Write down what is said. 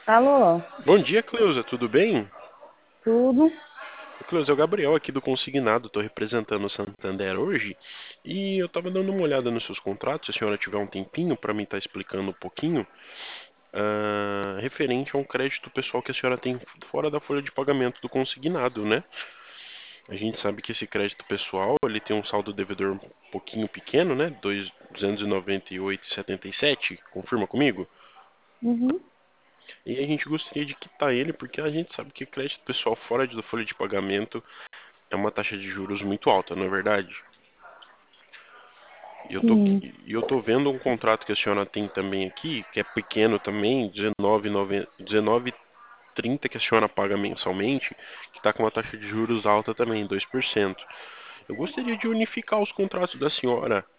Alô, Bom dia, Cleusa, tudo bem? tudo? Cleusa, é o Gabriel aqui do Consignado, estou representando o Santander hoje e eu estava dando uma olhada nos seus contratos, se a senhora tiver um tempinho para mim estar explicando um pouquinho, referente a um crédito pessoal que a senhora tem fora da folha de pagamento do Consignado, né? A gente sabe que esse crédito pessoal, ele tem um saldo devedor um pouquinho pequeno, né? 298,77, confirma comigo? Uhum. E a gente gostaria de quitar ele porque a gente sabe que crédito pessoal fora da folha de pagamento é uma taxa de juros muito alta, não é verdade? E eu tô, Sim, e eu tô vendo um contrato que a senhora tem também aqui, que é pequeno também, 19,30 que a senhora paga mensalmente, que está com uma taxa de juros alta também, 2%. Eu gostaria de unificar os contratos da senhora.